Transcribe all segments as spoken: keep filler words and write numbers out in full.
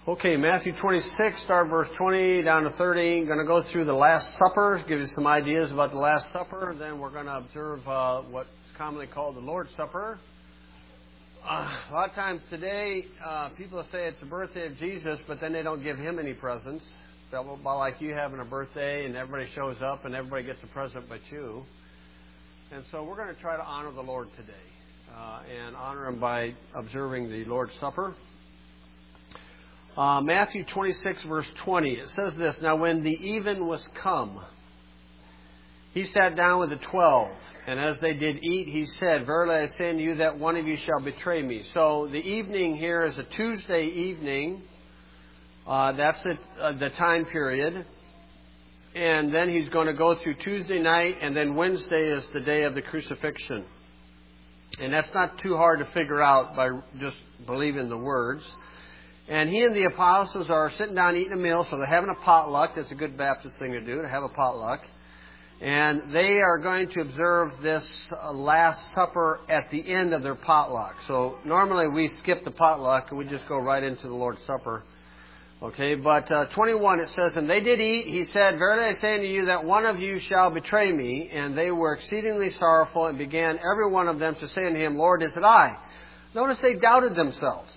Okay, Matthew twenty-six, start verse twenty down to thirty. Going to go through the Last Supper, give you some ideas about the Last Supper. Then we're going to observe uh, what's commonly called the Lord's Supper. Uh, a lot of times today, uh, people say it's the birthday of Jesus, but then they don't give him any presents. It's about like you having a birthday and everybody shows up and everybody gets a present but you. And so we're going to try to honor the Lord today uh, and honor him by observing the Lord's Supper. Uh, Matthew twenty-six, verse twenty, it says this, "Now when the even was come, he sat down with the twelve, and as they did eat, he said, Verily I say unto you that one of you shall betray me." So the evening here is a Tuesday evening. Uh, that's the, uh, the time period. And then he's going to go through Tuesday night, and then Wednesday is the day of the crucifixion. And that's not too hard to figure out by just believing the words. And he and the apostles are sitting down eating a meal, so they're having a potluck. That's a good Baptist thing to do, to have a potluck. And they are going to observe this Last Supper at the end of their potluck. So normally we skip the potluck and we just go right into the Lord's Supper. Okay, but uh, twenty-one it says, "And they did eat. He said, Verily I say unto you that one of you shall betray me. And they were exceedingly sorrowful, and began every one of them to say unto him, Lord, is it I?" Notice they doubted themselves.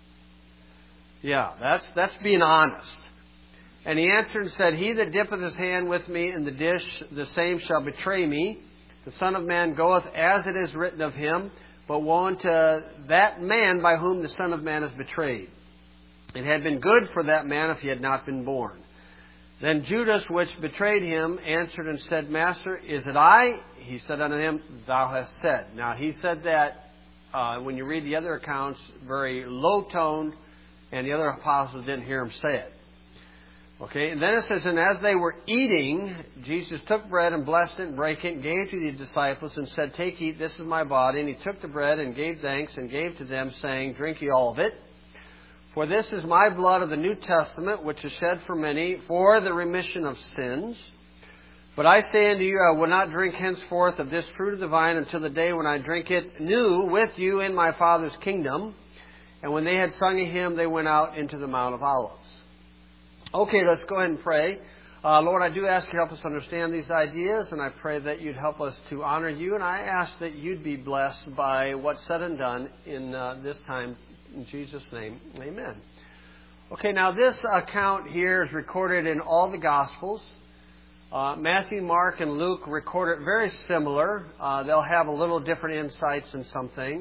Yeah, that's that's being honest. "And he answered and said, He that dippeth his hand with me in the dish, the same shall betray me. The Son of Man goeth as it is written of him, but woe unto that man by whom the Son of Man is betrayed. It had been good for that man if he had not been born. Then Judas, which betrayed him, answered and said, Master, is it I? He said unto him, Thou hast said." Now he said that, uh, when you read the other accounts, very low-toned, and the other apostles didn't hear him say it. Okay, and then it says, "And as they were eating, Jesus took bread and blessed it and brake it and gave to the disciples and said, Take, eat, this is my body. And he took the bread and gave thanks and gave to them, saying, Drink ye all of it. For this is my blood of the New Testament, which is shed for many for the remission of sins. But I say unto you, I will not drink henceforth of this fruit of the vine until the day when I drink it new with you in my Father's kingdom. And when they had sung a hymn, they went out into the Mount of Olives." Okay, let's go ahead and pray. Uh, Lord, I do ask you to help us understand these ideas, and I pray that you'd help us to honor you. And I ask that you'd be blessed by what's said and done in uh, this time. In Jesus' name, amen. Okay, now this account here is recorded in all the Gospels. Uh, Matthew, Mark, and Luke record it very similar. Uh, they'll have a little different insights in some things.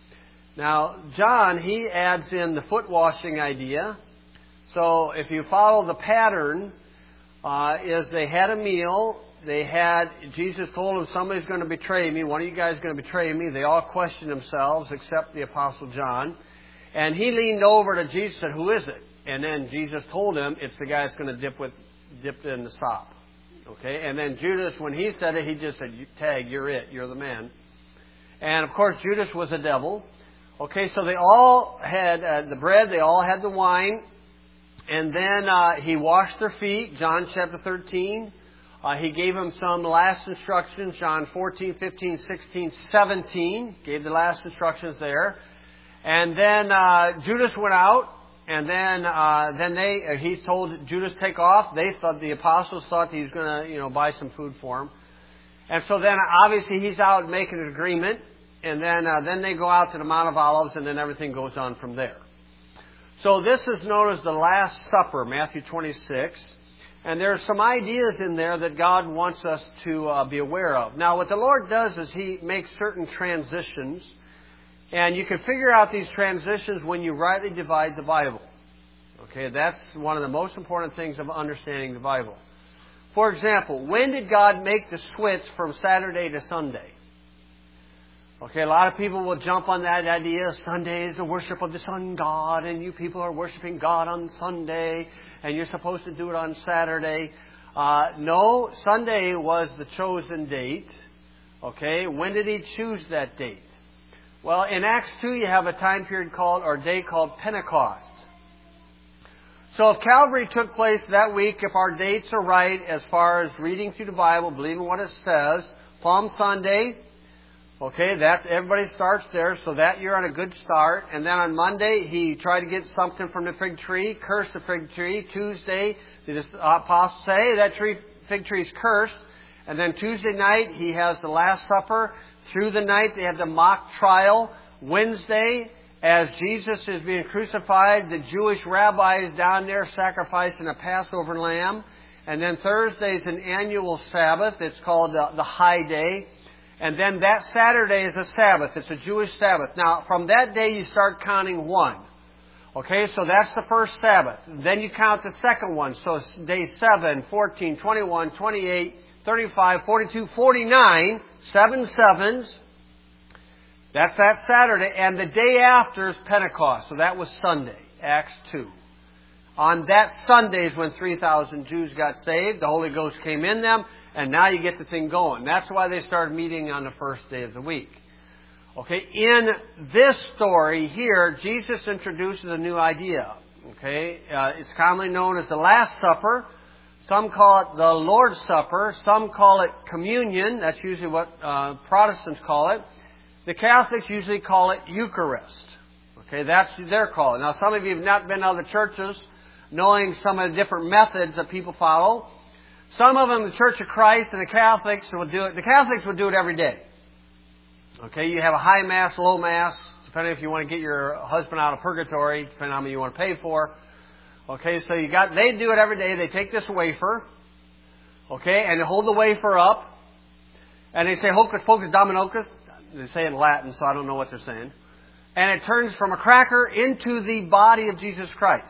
Now, John, he adds in the foot washing idea. So if you follow the pattern, uh, is they had a meal. They had, Jesus told them, somebody's going to betray me. One of you guys is going to betray me. They all questioned themselves except the Apostle John. And he leaned over to Jesus and said, Who is it? And then Jesus told him, it's the guy that's going to dip with dip in the sop. Okay? And then Judas, when he said it, he just said, Tag, you're it. You're the man. And of course, Judas was a devil. Okay, so they all had uh, the bread, they all had the wine, and then uh, he washed their feet, John chapter thirteen. Uh, he gave them some last instructions, John fourteen, fifteen, sixteen, seventeen, gave the last instructions there. And then uh, Judas went out, and then uh, then they uh, he told Judas take off. They thought, the apostles thought he was going to you know buy some food for him. And so then obviously he's out making an agreement. And then uh, then they go out to the Mount of Olives, and then everything goes on from there. So this is known as the Last Supper, Matthew twenty-six. And there are some ideas in there that God wants us to uh, be aware of. Now, what the Lord does is He makes certain transitions. And you can figure out these transitions when you rightly divide the Bible. Okay, that's one of the most important things of understanding the Bible. For example, when did God make the switch from Saturday to Sunday? Okay, a lot of people will jump on that idea. Sunday is the worship of the sun god, and you people are worshiping God on Sunday, and you're supposed to do it on Saturday. Uh, no, Sunday was the chosen date. Okay, when did He choose that date? Well, in Acts two, you have a time period called, or day called Pentecost. So if Calvary took place that week, if our dates are right, as far as reading through the Bible, believing what it says, Palm Sunday, Okay, that's everybody starts there, so that you're on a good start. And then on Monday, he tried to get something from the fig tree, cursed the fig tree. Tuesday, the apostles say, hey, that tree, fig tree is cursed. And then Tuesday night, he has the Last Supper. Through the night, they have the mock trial. Wednesday, as Jesus is being crucified, the Jewish rabbi is down there sacrificing a Passover lamb. And then Thursday is an annual Sabbath. It's called the, the High Day. And then that Saturday is a Sabbath. It's a Jewish Sabbath. Now, from that day, you start counting one. Okay, so that's the first Sabbath. Then you count the second one. So it's day seven, fourteen, twenty-one, twenty-eight, thirty-five, forty-two, forty-nine. Seven sevens. That's that Saturday. And the day after is Pentecost. So that was Sunday, Acts two. On that Sunday is when three thousand Jews got saved. The Holy Ghost came in them. And now you get the thing going. That's why they started meeting on the first day of the week. Okay, in this story here, Jesus introduces a new idea. Okay, uh, it's commonly known as the Last Supper. Some call it the Lord's Supper. Some call it communion. That's usually what uh, Protestants call it. The Catholics usually call it Eucharist. Okay, that's their call. Now, some of you have not been to other churches, knowing some of the different methods that people follow. Some of them, the Church of Christ and the Catholics will do it. The Catholics will do it every day. Okay, you have a high Mass, low Mass, depending if you want to get your husband out of purgatory, depending on how many you want to pay for. Okay, so you got, they do it every day. They take this wafer, okay, and they hold the wafer up, and they say, hocus pocus dominocus. They say it in Latin, so I don't know what they're saying. And it turns from a cracker into the body of Jesus Christ.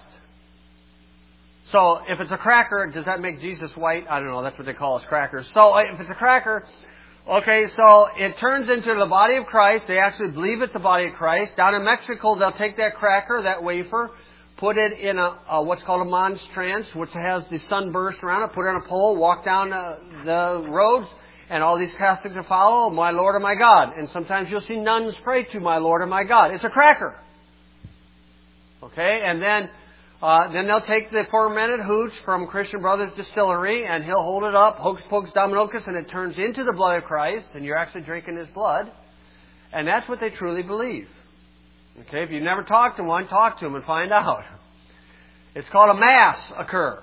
So, if it's a cracker, does that make Jesus white? I don't know. That's what they call us, crackers. So, if it's a cracker, okay, so it turns into the body of Christ. They actually believe it's the body of Christ. Down in Mexico, they'll take that cracker, that wafer, put it in a, a what's called a monstrance, which has the sunburst around it, put it on a pole, walk down the, the roads, and all these Catholics will follow, my Lord and my God. And sometimes you'll see nuns pray to my Lord and my God. It's a cracker. Okay, and then... Uh, then they'll take the fermented hooch from Christian Brothers Distillery, and he'll hold it up, hocus pocus dominocus, and it turns into the blood of Christ, and you're actually drinking His blood. And that's what they truly believe. Okay, if you've never talked to one, talk to them and find out. It's called a Mass occur.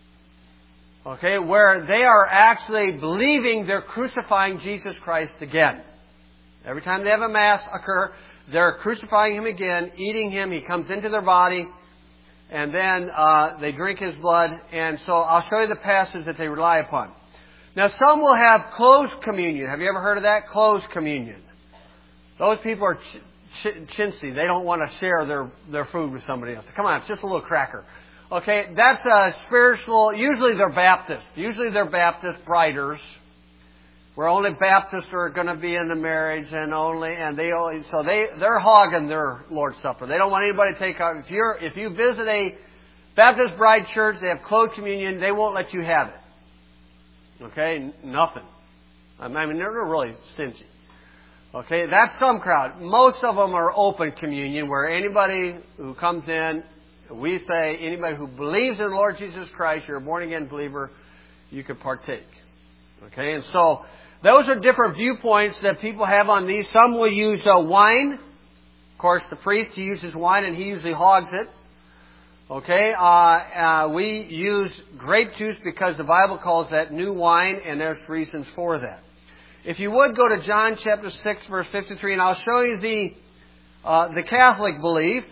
Okay, where they are actually believing they're crucifying Jesus Christ again. Every time they have a Mass occur, they're crucifying Him again, eating Him, He comes into their body, and then uh, they drink His blood. And so I'll show you the passage that they rely upon. Now, some will have closed communion. Have you ever heard of that? Closed communion. Those people are ch- ch- chintzy. They don't want to share their, their food with somebody else. Come on, it's just a little cracker. Okay, that's a spiritual... Usually they're Baptist. Usually they're Baptist briders, where only Baptists are going to be in the marriage, and only and they only so they they're hogging their Lord's Supper. They don't want anybody to take out. If you're if you visit a Baptist bride church, they have closed communion. They won't let you have it. Okay, nothing. I mean, they're really stingy. Okay, that's some crowd. Most of them are open communion, where anybody who comes in, we say anybody who believes in the Lord Jesus Christ, you're a born again believer, you can partake. Okay, and so those are different viewpoints that people have on these. Some will use uh, wine. Of course, the priest uses wine, and he usually hogs it. Okay, uh, uh, we use grape juice because the Bible calls that new wine, and there's reasons for that. If you would go to John chapter six, verse fifty-three, and I'll show you the uh, the Catholic belief.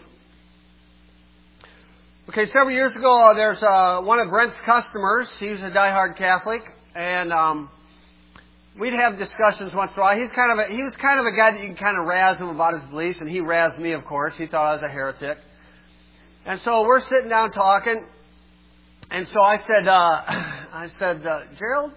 Okay, several years ago, there's uh, one of Brent's customers. He was a diehard Catholic. And um, we'd have discussions once in a while. He's kind of a, he was kind of a guy that you can kind of razz him about his beliefs, and he razzed me, of course. He thought I was a heretic. And so we're sitting down talking, and so I said, uh, I said, uh, Gerald,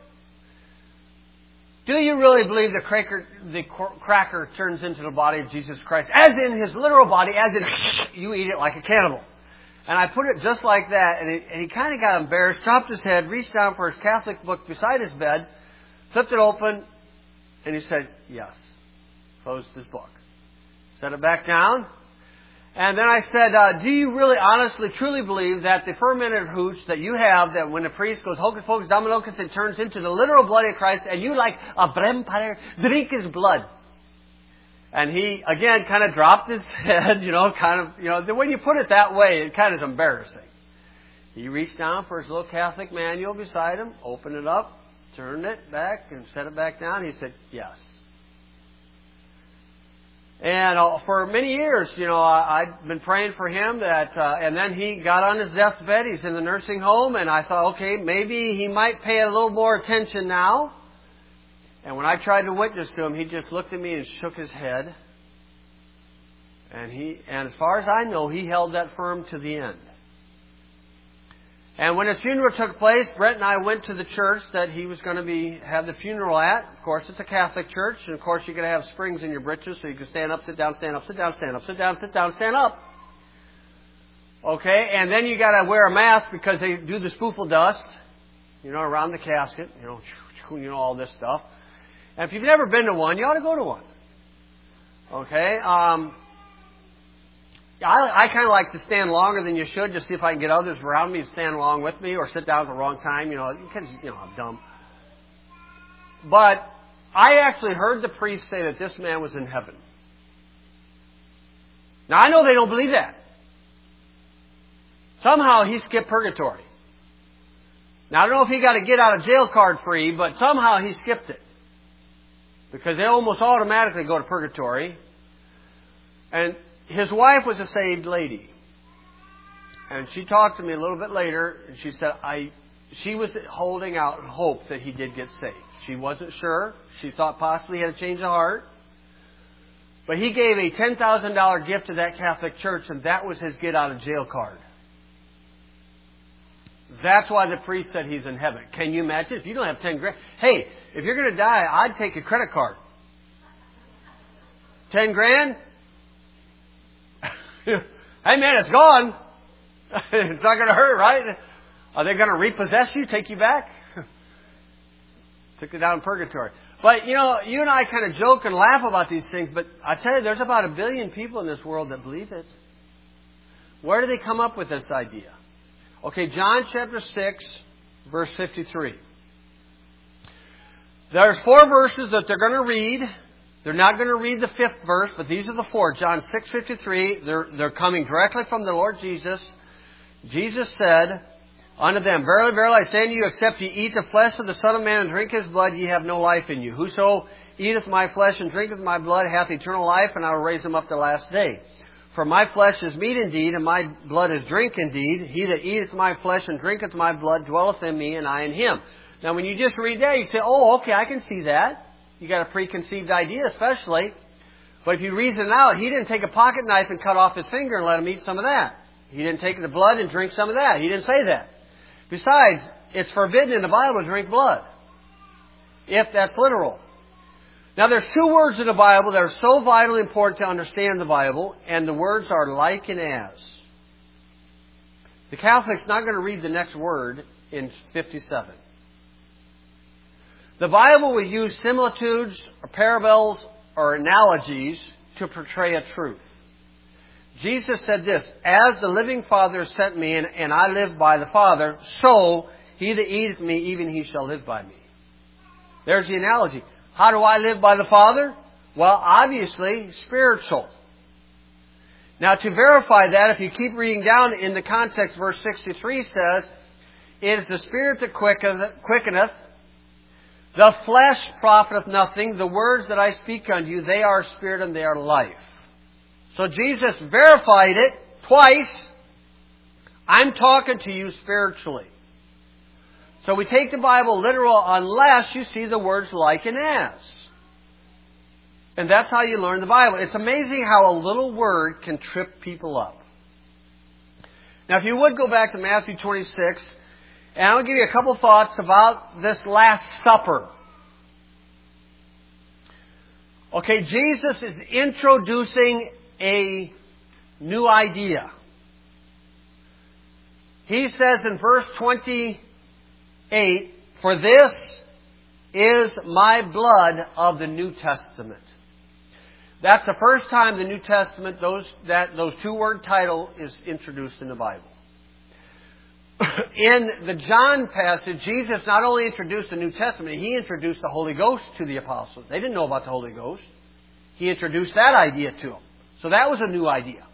do you really believe the cracker, the cracker turns into the body of Jesus Christ, as in His literal body, as in you eat it like a cannibal? And I put it just like that, and, it, and he kind of got embarrassed, dropped his head, reached down for his Catholic book beside his bed, flipped it open, and he said, yes. Closed his book. Set it back down. And then I said, uh, do you really honestly, truly believe that the fermented hooch that you have, that when the priest goes hocus pocus dominocus, it turns into the literal blood of Christ, and you like a vampire, drink His blood? And he, again, kind of dropped his head, you know, kind of, you know, when you put it that way, it kind of is embarrassing. He reached down for his little Catholic manual beside him, opened it up, turned it back, and set it back down. He said, yes. And uh, for many years, you know, I, I'd been praying for him that, uh, and then he got on his deathbed. He's in the nursing home, and I thought, okay, maybe he might pay a little more attention now. And when I tried to witness to him, he just looked at me and shook his head. And he, and as far as I know, he held that firm to the end. And when his funeral took place, Brett and I went to the church that he was going to be have the funeral at. Of course, it's a Catholic church, and of course, you're going to have springs in your britches, so you can stand up, sit down, stand up, sit down, stand up, sit down, sit down, stand up. Okay, and then you got to wear a mask because they do the spoofle dust, you know, around the casket, you know, you know all this stuff. And if you've never been to one, you ought to go to one. Okay. Um, I, I kind of like to stand longer than you should, just see if I can get others around me to stand along with me, or sit down at the wrong time. You know, because you know I'm dumb. But I actually heard the priest say that this man was in heaven. Now I know they don't believe that. Somehow he skipped purgatory. Now I don't know if he got a get out of jail card free, but somehow he skipped it. Because they almost automatically go to purgatory. And his wife was a saved lady. And she talked to me a little bit later, and she said, I, she was holding out hope that he did get saved. She wasn't sure. She thought possibly he had a change of heart. But he gave a ten thousand dollars gift to that Catholic church, and that was his get out of jail card. That's why the priest said he's in heaven. Can you imagine? If you don't have ten grand. Hey, if you're going to die, I'd take a credit card. Ten grand? Hey man, it's gone. It's not going to hurt, right? Are they going to repossess you, take you back? Took you down in purgatory. But, you know, you and I kind of joke and laugh about these things, but I tell you, there's about a billion people in this world that believe it. Where do they come up with this idea? Okay, John chapter six, verse fifty-three. There's four verses that they're going to read. They're not going to read the fifth verse, but these are the four. John six fifty-three. They're, they're coming directly from the Lord Jesus. Jesus said unto them, Verily, verily, I say unto you, except ye eat the flesh of the Son of Man and drink His blood, ye have no life in you. Whoso eateth my flesh and drinketh my blood hath eternal life, and I will raise him up the last day. For my flesh is meat indeed, and my blood is drink indeed. He that eateth my flesh and drinketh my blood dwelleth in me, and I in him. Now, when you just read that, you say, oh, okay, I can see that. You got a preconceived idea, especially. But if you reason it out, he didn't take a pocket knife and cut off his finger and let him eat some of that. He didn't take the blood and drink some of that. He didn't say that. Besides, it's forbidden in the Bible to drink blood, if that's literal. Now, there's two words in the Bible that are so vitally important to understand the Bible, and the words are like and as. The Catholic's not going to read the next word in fifty-seven. The Bible will use similitudes or parables or analogies to portray a truth. Jesus said this, As the living Father sent me, and, and I live by the Father, so he that eateth me, even he shall live by me. There's the analogy. How do I live by the Father? Well, obviously, spiritual. Now, to verify that, if you keep reading down in the context, verse sixty-three says, It is the Spirit that quickeneth, the flesh profiteth nothing. The words that I speak unto you, they are spirit and they are life. So Jesus verified it twice. I'm talking to you spiritually. So we take the Bible literal unless you see the words like and as. And that's how you learn the Bible. It's amazing how a little word can trip people up. Now if you would go back to Matthew twenty-six, and I'll give you a couple thoughts about this Last Supper. Okay, Jesus is introducing a new idea. He says in verse twenty-eight, For this is my blood of the New Testament. That's the first time the New Testament, those that those two-word title is introduced in the Bible. In the John passage, Jesus not only introduced the New Testament, He introduced the Holy Ghost to the apostles. They didn't know about the Holy Ghost. He introduced that idea to them. So that was a new idea.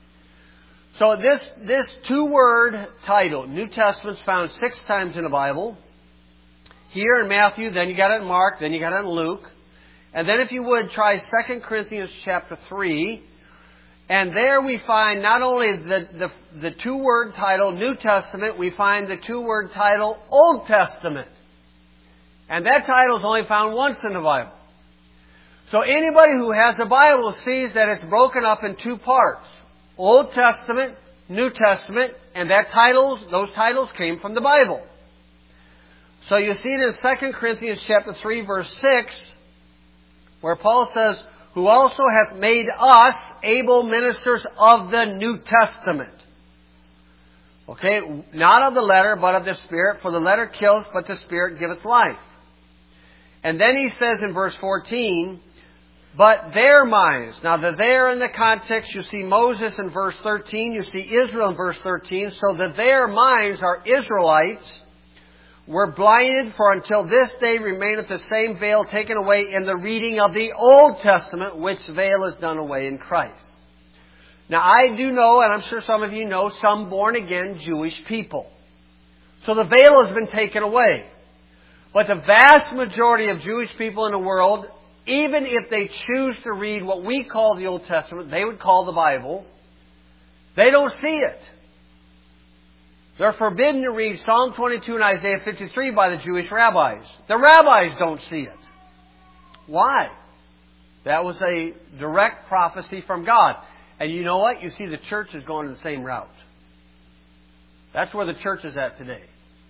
So this, this two-word title, New Testament, is found six times in the Bible. Here in Matthew, then you got it in Mark, then you got it in Luke. And then if you would, try Second Corinthians chapter three. And there we find not only the, the, the two-word title, New Testament, we find the two-word title, Old Testament. And that title is only found once in the Bible. So anybody who has a Bible sees that it's broken up in two parts. Old Testament, New Testament, and that titles, those titles came from the Bible. So you see it in Second Corinthians chapter three, verse six, where Paul says, who also hath made us able ministers of the New Testament. Okay, not of the letter, but of the Spirit, for the letter kills, but the Spirit giveth life. And then he says in verse fourteen, but their minds. Now the there in the context, you see Moses in verse thirteen, you see Israel in verse thirteen, so that their minds are Israelites, were blinded, for until this day remaineth the same veil taken away in the reading of the Old Testament, which veil is done away in Christ. Now I do know, and I'm sure some of you know, some born-again Jewish people. So the veil has been taken away. But the vast majority of Jewish people in the world, even if they choose to read what we call the Old Testament, they would call the Bible, they don't see it. They're forbidden to read Psalm twenty-two and Isaiah fifty-three by the Jewish rabbis. The rabbis don't see it. Why? That was a direct prophecy from God. And you know what? You see the church is going the same route. That's where the church is at today.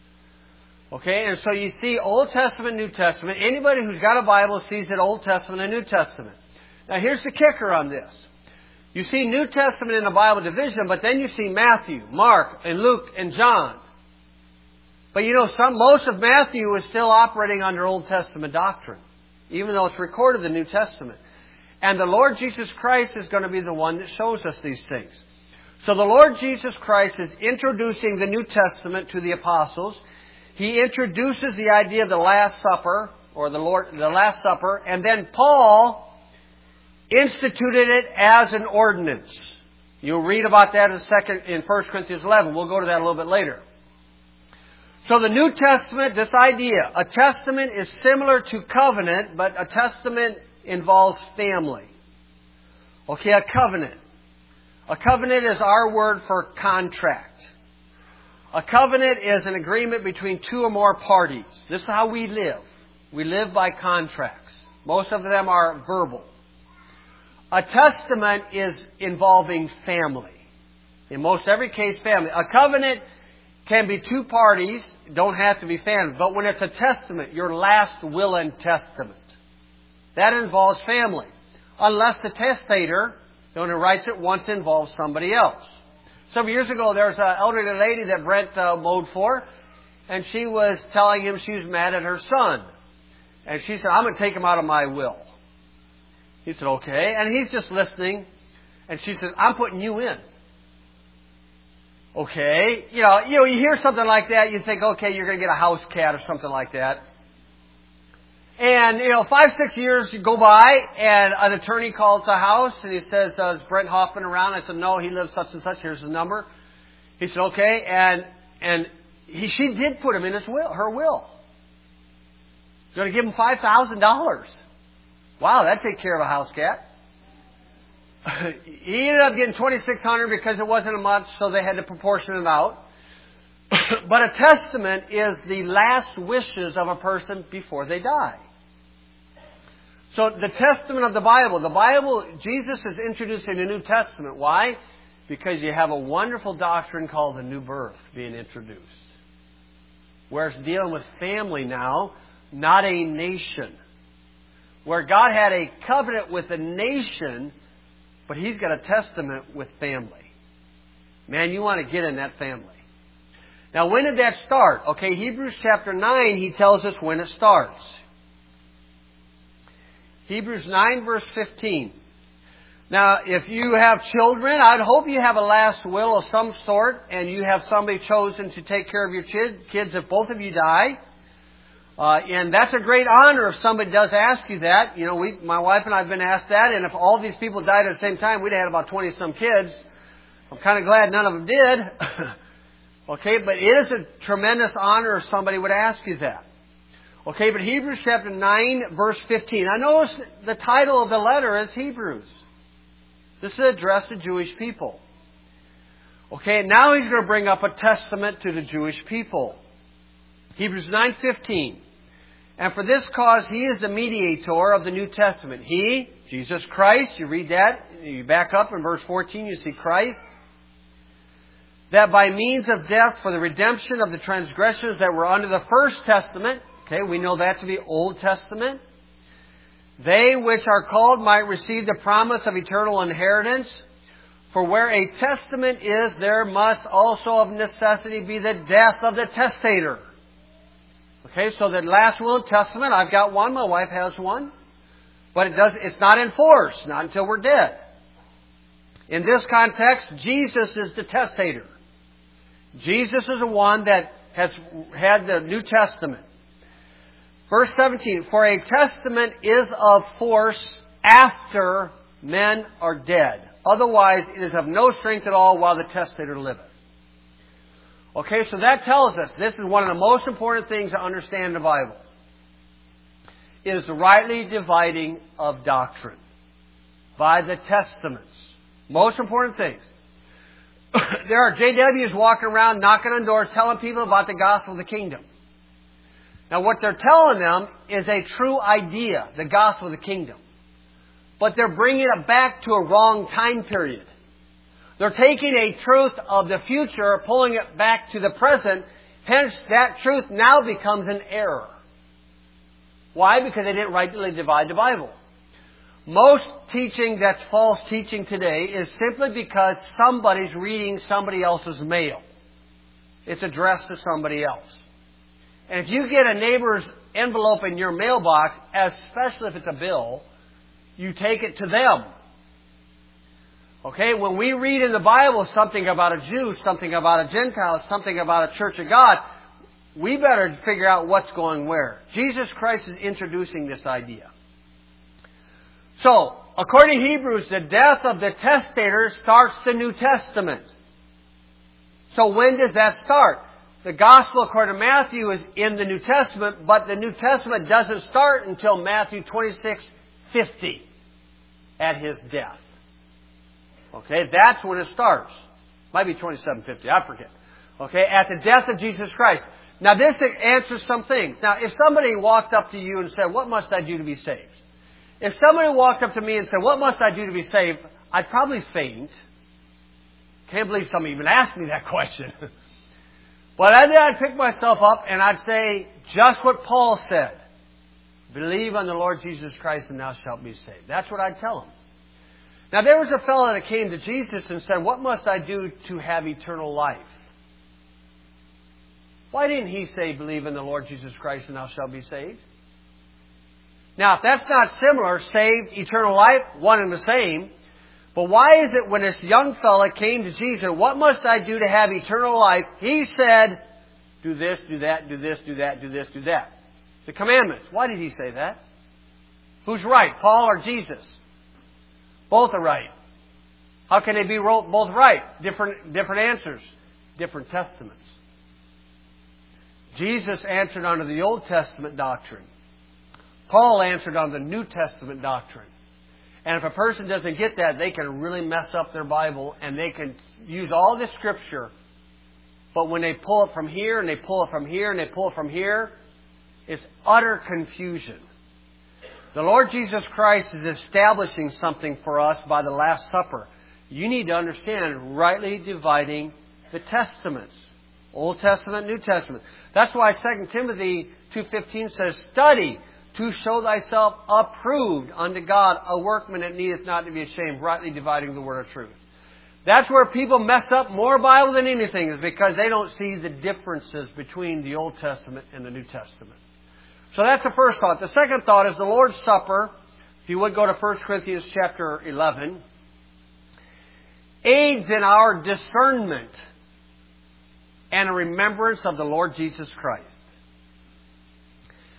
Okay, and so you see Old Testament, New Testament. Anybody who's got a Bible sees it Old Testament and New Testament. Now here's the kicker on this. You see New Testament in the Bible division, but then you see Matthew, Mark, and Luke, and John. But you know, some most of Matthew is still operating under Old Testament doctrine, even though it's recorded in the New Testament. And the Lord Jesus Christ is going to be the one that shows us these things. So the Lord Jesus Christ is introducing the New Testament to the apostles. He introduces the idea of the Last Supper, or the Lord, the Last Supper, and then Paul instituted it as an ordinance. You'll read about that in second in First Corinthians eleven. We'll go to that a little bit later. So the New Testament, this idea, a testament is similar to covenant, but a testament involves family. Okay, a covenant. A covenant is our word for contract. A covenant is an agreement between two or more parties. This is how we live. We live by contracts. Most of them are verbal. A testament is involving family. In most every case, family. A covenant can be two parties, don't have to be family. But when it's a testament, your last will and testament, that involves family. Unless the testator, the one who writes it, wants to involve somebody else. Some years ago, there was an elderly lady that Brent uh, mowed for, and she was telling him she was mad at her son. And she said, I'm going to take him out of my will. He said, okay. And he's just listening. And she said, I'm putting you in. Okay. You know, you know, you hear something like that, you think, okay, you're going to get a house cat or something like that. And, you know, five, six years go by, and an attorney calls the house, and he says, uh, is Brent Hoffman around? I said, no, he lives such and such. Here's his number. He said, okay. And and he, she did put him in his will, her will. She's going to give him five thousand dollars. Wow, that'd take care of a house cat. He ended up getting twenty-six hundred dollars because it wasn't much, so they had to proportion it out. But a testament is the last wishes of a person before they die. So the testament of the Bible, the Bible, Jesus is introducing the New Testament. Why? Because you have a wonderful doctrine called the new birth being introduced. Where it's dealing with family now, not a nation. Where God had a covenant with a nation, but He's got a testament with family. Man, you want to get in that family. Now, when did that start? Okay, Hebrews chapter nine, he tells us when it starts. Hebrews nine, verse fifteen. Now, if you have children, I'd hope you have a last will of some sort, and you have somebody chosen to take care of your kids if both of you die. Uh, and that's a great honor if somebody does ask you that. You know, we, my wife and I have been asked that, and if all these people died at the same time, we'd have had about twenty-some kids. I'm kind of glad none of them did. Okay, but it is a tremendous honor if somebody would ask you that. Okay, but Hebrews chapter nine, verse fifteen. I notice the title of the letter is Hebrews. This is addressed to Jewish people. Okay, and now he's going to bring up a testament to the Jewish people. Hebrews nine fifteen. And for this cause he is the mediator of the New Testament. He, Jesus Christ, you read that, you back up in verse fourteen, you see Christ. That by means of death for the redemption of the transgressions that were under the first testament, okay, we know that to be Old Testament, they which are called might receive the promise of eternal inheritance. For where a testament is, there must also of necessity be the death of the testator. Okay, so the last will and testament, I've got one, my wife has one. But it does, it's not in force, not until we're dead. In this context, Jesus is the testator. Jesus is the one that has had the New Testament. Verse seventeen, for a testament is of force after men are dead. Otherwise, it is of no strength at all while the testator liveth. Okay, so that tells us, this is one of the most important things to understand in the Bible, is the rightly dividing of doctrine by the testaments. Most important things. There are J Ws walking around knocking on doors telling people about the gospel of the kingdom. Now what they're telling them is a true idea, the gospel of the kingdom. But they're bringing it back to a wrong time period. They're taking a truth of the future, pulling it back to the present. Hence, that truth now becomes an error. Why? Because they didn't rightly divide the Bible. Most teaching that's false teaching today is simply because somebody's reading somebody else's mail. It's addressed to somebody else. And if you get a neighbor's envelope in your mailbox, especially if it's a bill, you take it to them. Okay, when we read in the Bible something about a Jew, something about a Gentile, something about a Church of God, we better figure out what's going where. Jesus Christ is introducing this idea. So, according to Hebrews, the death of the testator starts the New Testament. So when does that start? The Gospel according to Matthew is in the New Testament, but the New Testament doesn't start until Matthew twenty-six fifty at His death. Okay, that's when it starts. Might be twenty-seven fifty, I forget. Okay, at the death of Jesus Christ. Now this answers some things. Now if somebody walked up to you and said, what must I do to be saved? If somebody walked up to me and said, what must I do to be saved? I'd probably faint. Can't believe somebody even asked me that question. But then I'd pick myself up and I'd say just what Paul said. Believe on the Lord Jesus Christ and thou shalt be saved. That's what I'd tell him. Now there was a fellow that came to Jesus and said, what must I do to have eternal life? Why didn't he say, believe in the Lord Jesus Christ and thou shalt be saved? Now, if that's not similar, saved, eternal life, one and the same. But why is it when this young fella came to Jesus, what must I do to have eternal life? He said, do this, do that, do this, do that, do this, do that. The commandments. Why did he say that? Who's right, Paul or Jesus? Both are right. How can they be both right? Different, different answers. Different testaments. Jesus answered under the Old Testament doctrine. Paul answered on the New Testament doctrine. And if a person doesn't get that, they can really mess up their Bible and they can use all the Scripture. But when they pull it from here and they pull it from here and they pull it from here, it's utter confusion. The Lord Jesus Christ is establishing something for us by the Last Supper. You need to understand rightly dividing the Testaments. Old Testament, New Testament. That's why Second Timothy two fifteen says, study to show thyself approved unto God, a workman that needeth not to be ashamed, rightly dividing the word of truth. That's where people mess up more Bible than anything, is because they don't see the differences between the Old Testament and the New Testament. So that's the first thought. The second thought is the Lord's Supper. If you would go to First Corinthians chapter eleven. Aids in our discernment and a remembrance of the Lord Jesus Christ.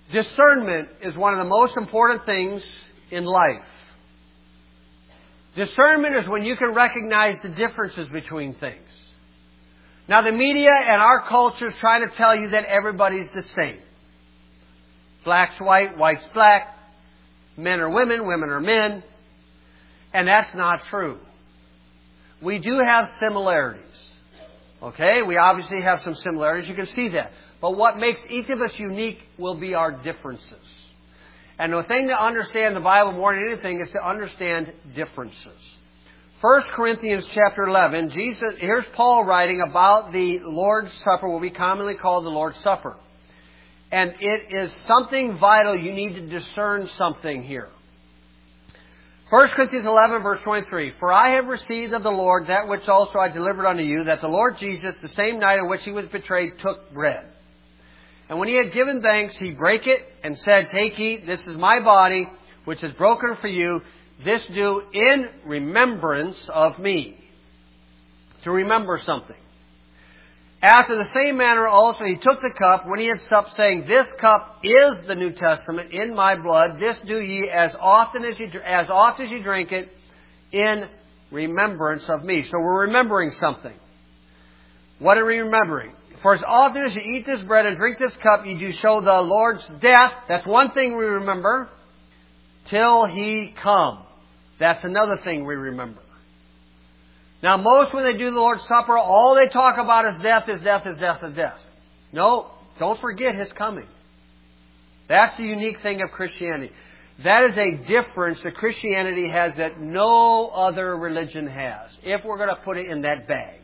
Discernment is one of the most important things in life. Discernment is when you can recognize the differences between things. Now, the media and our culture is trying to tell you that everybody's the same. Black's white, white's black. Men are women, women are men. And that's not true. We do have similarities. Okay? We obviously have some similarities. You can see that. But what makes each of us unique will be our differences. And the thing to understand the Bible more than anything is to understand differences. First Corinthians chapter eleven, Jesus, here's Paul writing about the Lord's Supper, what we commonly call the Lord's Supper. And it is something vital. You need to discern something here. First Corinthians eleven, verse twenty-three. For I have received of the Lord that which also I delivered unto you, that the Lord Jesus, the same night in which He was betrayed, took bread. And when He had given thanks, He brake it and said, Take, eat, this is my body, which is broken for you. This do in remembrance of me. To remember something. After the same manner also He took the cup when He had supped, saying, This cup is the New Testament in my blood. This do ye as often as you as oft as you drink it in remembrance of me. So we're remembering something. What are we remembering? For as often as you eat this bread and drink this cup, you do show the Lord's death. That's one thing we remember. Till He come. That's another thing we remember. Now, most when they do the Lord's Supper, all they talk about is death, is death, is death, is death. No, don't forget His coming. That's the unique thing of Christianity. That is a difference that Christianity has that no other religion has, if we're going to put it in that bag.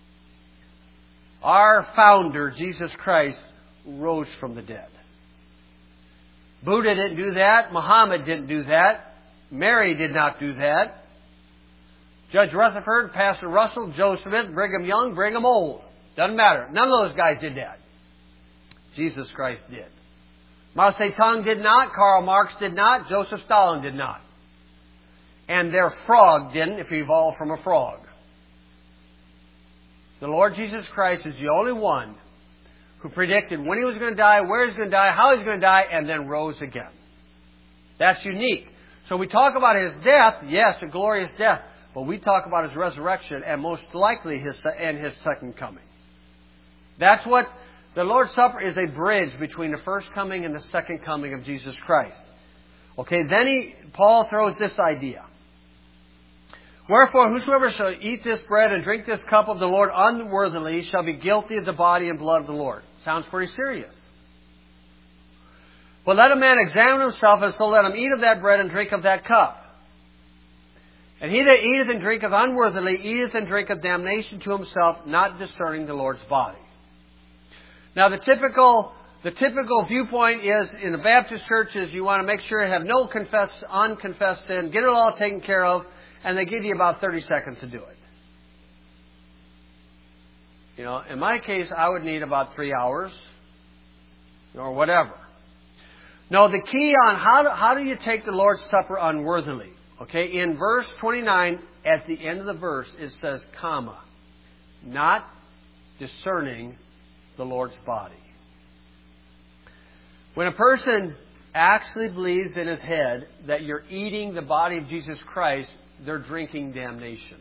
Our founder, Jesus Christ, rose from the dead. Buddha didn't do that. Muhammad didn't do that. Mary did not do that. Judge Rutherford, Pastor Russell, Joe Smith, Brigham Young, Brigham Old. Doesn't matter. None of those guys did that. Jesus Christ did. Mao Zedong did not. Karl Marx did not. Joseph Stalin did not. And their frog didn't, if he evolved from a frog. The Lord Jesus Christ is the only one who predicted when He was going to die, where He was going to die, how He was going to die, and then rose again. That's unique. So we talk about His death, yes, a glorious death, but we talk about His resurrection and most likely His and His second coming. That's what the Lord's Supper is, a bridge between the first coming and the second coming of Jesus Christ. Okay, then he, Paul throws this idea. Wherefore, whosoever shall eat this bread and drink this cup of the Lord unworthily shall be guilty of the body and blood of the Lord. Sounds pretty serious. But let a man examine himself, and so let him eat of that bread and drink of that cup. And he that eateth and drinketh unworthily eateth and drinketh damnation to himself, not discerning the Lord's body. Now the typical the typical viewpoint is in the Baptist churches, you want to make sure you have no confess, unconfessed sin, get it all taken care of, and they give you about thirty seconds to do it. You know, in my case, I would need about three hours or whatever. No, the key on how do, how do you take the Lord's Supper unworthily? Okay, in verse twenty-nine, at the end of the verse, it says, comma, not discerning the Lord's body. When a person actually believes in his head that you're eating the body of Jesus Christ, they're drinking damnation.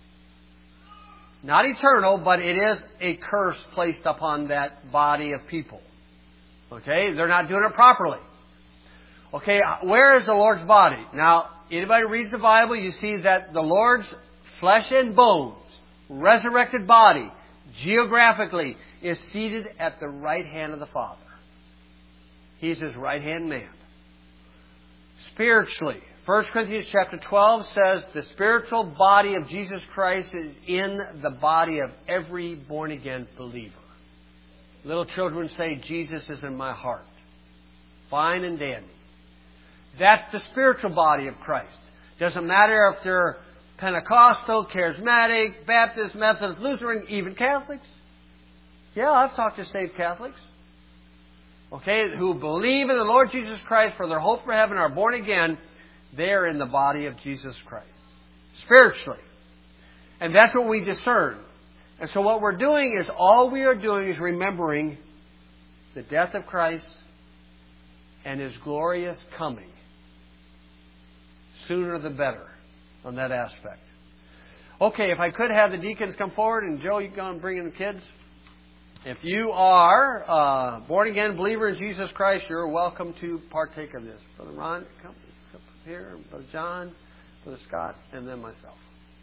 Not eternal, but it is a curse placed upon that body of people. Okay, they're not doing it properly. Okay, where is the Lord's body? Now, anybody reads the Bible, you see that the Lord's flesh and bones, resurrected body, geographically, is seated at the right hand of the Father. He's His right-hand man. Spiritually, First Corinthians chapter twelve says the spiritual body of Jesus Christ is in the body of every born-again believer. Little children say, Jesus is in my heart. Fine and dandy. That's the spiritual body of Christ. Doesn't matter if they're Pentecostal, Charismatic, Baptist, Methodist, Lutheran, even Catholics. Yeah, I've talked to saved Catholics. Okay, who believe in the Lord Jesus Christ for their hope for heaven, are born again. They're in the body of Jesus Christ. Spiritually. And that's what we discern. And so what we're doing is, all we are doing is remembering the death of Christ and His glorious coming. Sooner the better on that aspect. Okay, if I could have the deacons come forward, and Joe, you can go and bring in the kids. If you are uh, born-again believer in Jesus Christ, you're welcome to partake of this. Brother Ron, come up here. Brother John, Brother Scott, and then myself.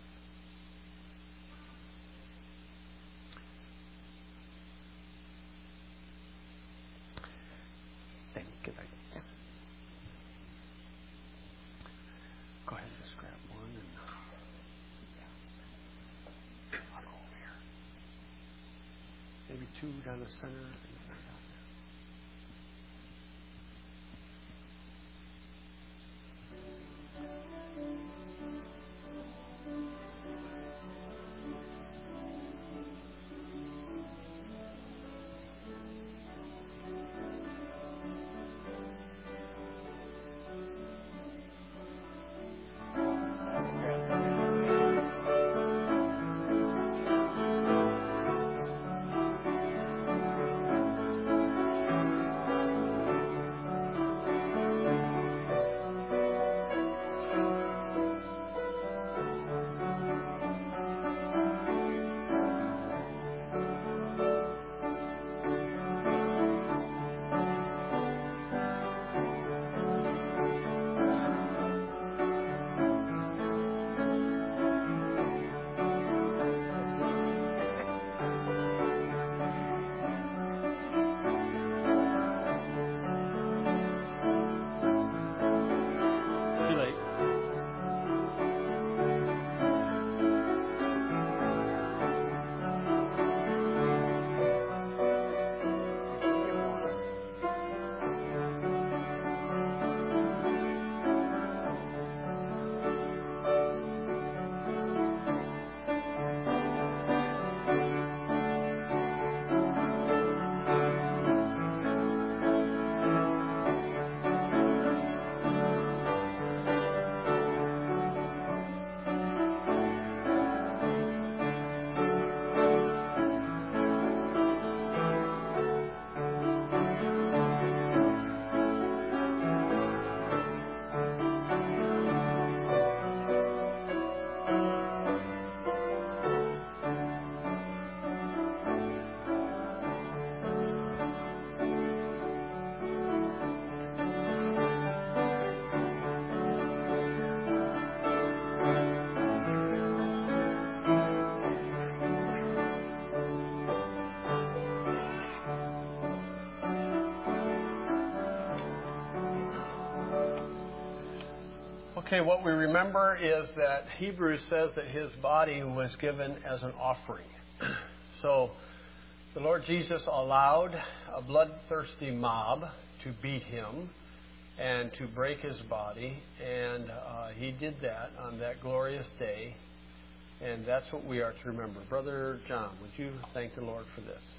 Get back. Yeah. Go ahead and just grab one and yeah. I'll go over here. Maybe two down the center. Okay, what we remember is that Hebrews says that His body was given as an offering. So the Lord Jesus allowed a bloodthirsty mob to beat Him and to break His body, and uh, He did that on that glorious day, and that's what we are to remember. Brother John, would you thank the Lord for this?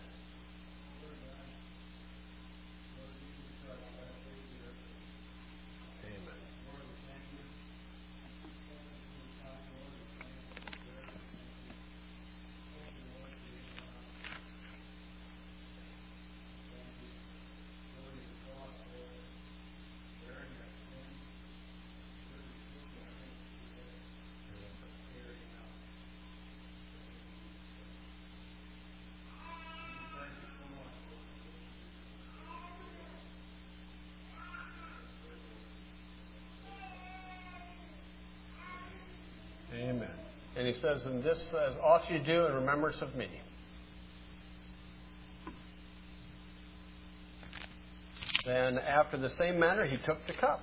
Amen. And He says, and this as oft you do in remembrance of me. Then after the same manner He took the cup.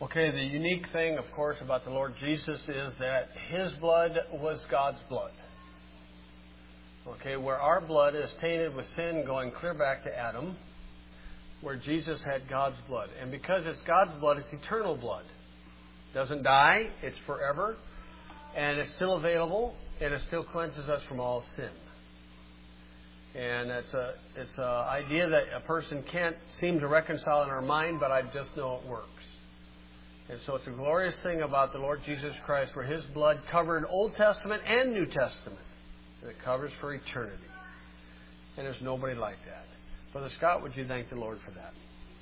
Okay, the unique thing, of course, about the Lord Jesus is that His blood was God's blood. Okay, where our blood is tainted with sin going clear back to Adam, where Jesus had God's blood. And because it's God's blood, it's eternal blood. It doesn't die, it's forever, and it's still available, and it still cleanses us from all sin. And it's a it's an idea that a person can't seem to reconcile in our mind, but I just know it works. And so it's a glorious thing about the Lord Jesus Christ, where His blood covered Old Testament and New Testament. And it covers for eternity. And there's nobody like that. Brother Scott, would you thank the Lord for that?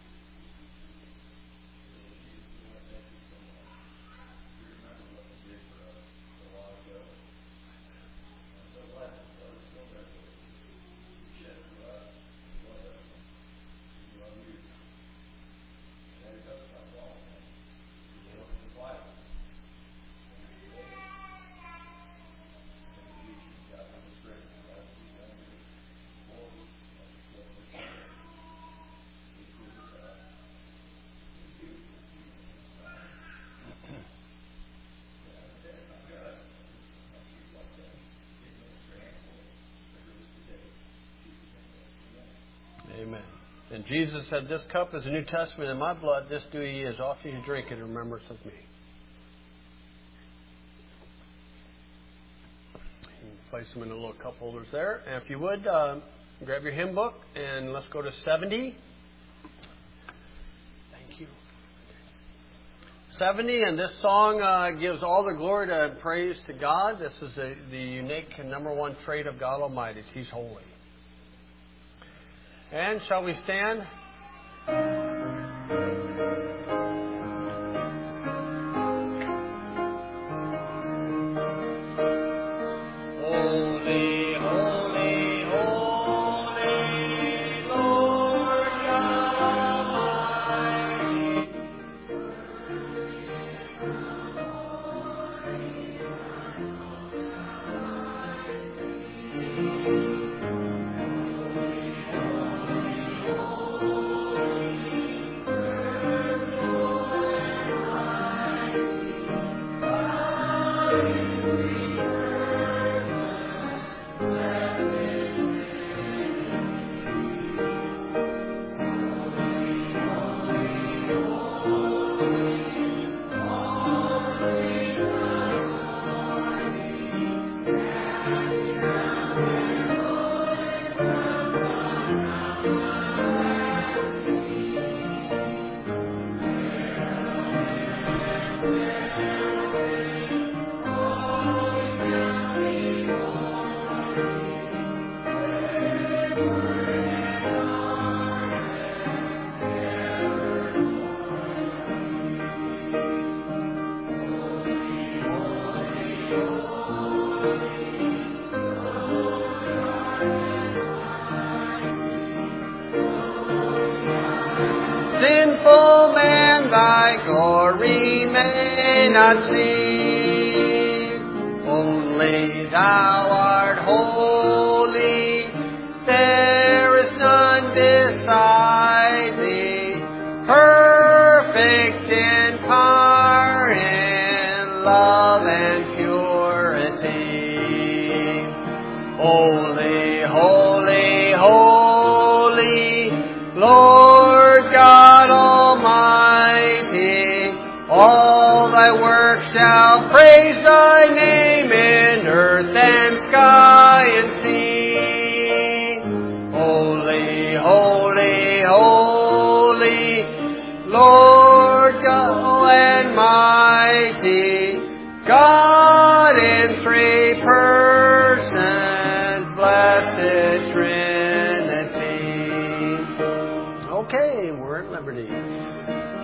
Amen. And Jesus said, "This cup is the New Testament in my blood. This do ye as often as you drink it in remembrance of me." You can place them in the little cup holders there. And if you would, uh, grab your hymn book and let's go to seventy. Thank you. seventy, and this song uh, gives all the glory and praise to God. This is a, the unique and number one trait of God Almighty. He's holy. And shall we stand? Sinful man, thy glory may not see. Only thou art holy. There is none beside thee. Perfect in power, in love and purity. Holy, holy, holy, Lord God Almighty, all thy works shall praise thy name in earth and sky and sea. Holy, holy, holy, Lord God Almighty, God in three persons, blessed Trinity. Okay, we're at liberty.